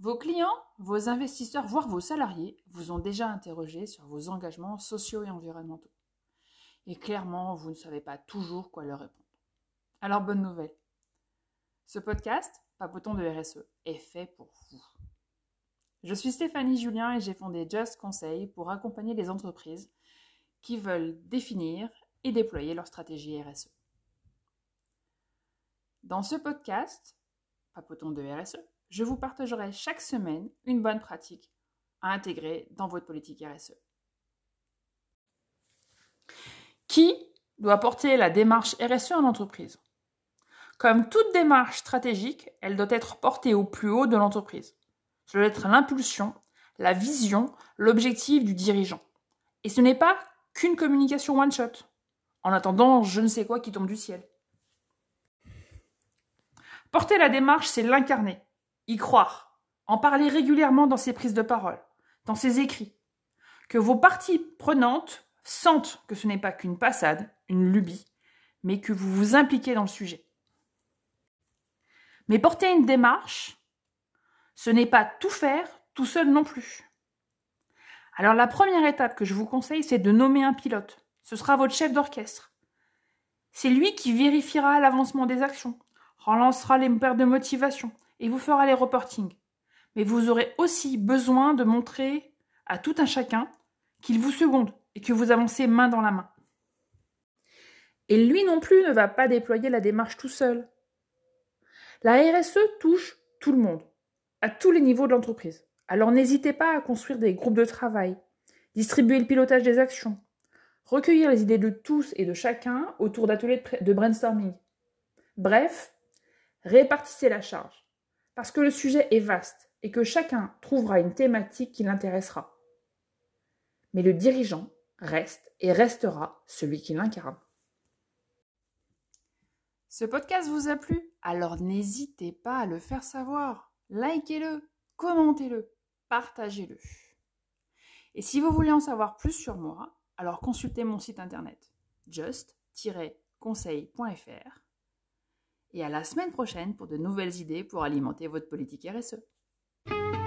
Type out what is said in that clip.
Vos clients, vos investisseurs, voire vos salariés vous ont déjà interrogé sur vos engagements sociaux et environnementaux. Et clairement, vous ne savez pas toujours quoi leur répondre. Alors, bonne nouvelle. Ce podcast, Papotons de RSE, est fait pour vous. Je suis Stéphanie Julien et j'ai fondé Just Conseil pour accompagner les entreprises qui veulent définir et déployer leur stratégie RSE. Dans ce podcast, Papotons de RSE, je vous partagerai chaque semaine une bonne pratique à intégrer dans votre politique RSE. Qui doit porter la démarche RSE en entreprise ? Comme toute démarche stratégique, elle doit être portée au plus haut de l'entreprise. Ce doit être l'impulsion, la vision, l'objectif du dirigeant. Et ce n'est pas qu'une communication one-shot, en attendant je ne sais quoi qui tombe du ciel. Porter la démarche, c'est l'incarner, y croire, en parler régulièrement dans ses prises de parole, dans ses écrits. Que vos parties prenantes sentent que ce n'est pas qu'une passade, une lubie, mais que vous vous impliquez dans le sujet. Mais porter une démarche, ce n'est pas tout faire tout seul non plus. Alors la première étape que je vous conseille, c'est de nommer un pilote. Ce sera votre chef d'orchestre. C'est lui qui vérifiera l'avancement des actions, relancera les paires de motivation et vous fera les reportings. Mais vous aurez aussi besoin de montrer à tout un chacun qu'il vous seconde et que vous avancez main dans la main. Et lui non plus ne va pas déployer la démarche tout seul. La RSE touche tout le monde, à tous les niveaux de l'entreprise. Alors n'hésitez pas à construire des groupes de travail, distribuer le pilotage des actions, recueillir les idées de tous et de chacun autour d'ateliers de brainstorming. Bref, répartissez la charge, parce que le sujet est vaste et que chacun trouvera une thématique qui l'intéressera. Mais le dirigeant reste et restera celui qui l'incarne. Ce podcast vous a plu ? Alors n'hésitez pas à le faire savoir. Likez-le, commentez-le, partagez-le. Et si vous voulez en savoir plus sur moi, alors consultez mon site internet just-conseil.fr. Et à la semaine prochaine pour de nouvelles idées pour alimenter votre politique RSE.